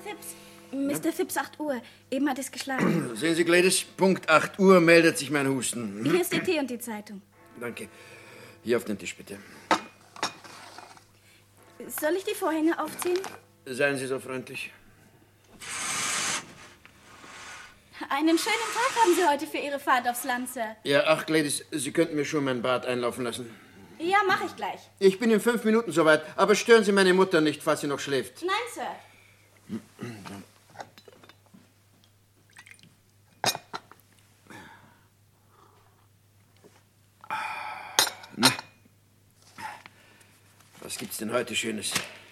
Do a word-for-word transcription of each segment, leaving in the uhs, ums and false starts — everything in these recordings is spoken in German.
Phipps. Mister Ja? Phipps, acht Uhr. Eben hat es geschlagen. Sehen Sie, Gladys, Punkt acht Uhr meldet sich mein Husten. Hier ist der Tee und die Zeitung. Danke. Hier auf den Tisch, bitte. Soll ich die Vorhänge aufziehen? Seien Sie so freundlich. Einen schönen Tag haben Sie heute für Ihre Fahrt aufs Land, Sir. Ja, ach, Gladys, Sie könnten mir schon mein Bad einlaufen lassen. Ja, mache ich gleich. Ich bin in fünf Minuten soweit, aber stören Sie meine Mutter nicht, falls sie noch schläft. Nein, Sir. Na, was gibt's denn heute Schönes?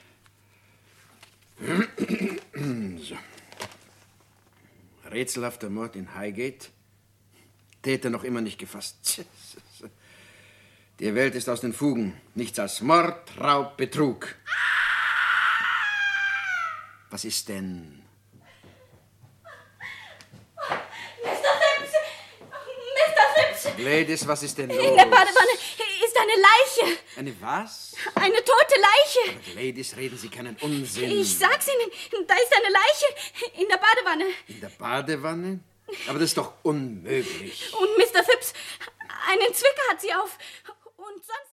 So. Rätselhafter Mord in Highgate. Täter noch immer nicht gefasst. Die Welt ist aus den Fugen. Nichts als Mord, Raub, Betrug. Was ist denn? Mister Phipps! Mister Phipps! Gladys, was ist denn los? In der Badewanne ist eine Leiche. Eine was? Eine tote Leiche. Aber Gladys, reden Sie keinen Unsinn. Ich sag's Ihnen, da ist eine Leiche in der Badewanne. In der Badewanne? Aber das ist doch unmöglich. Und Mister Phipps, einen Zwicker hat sie auf. Und sonst...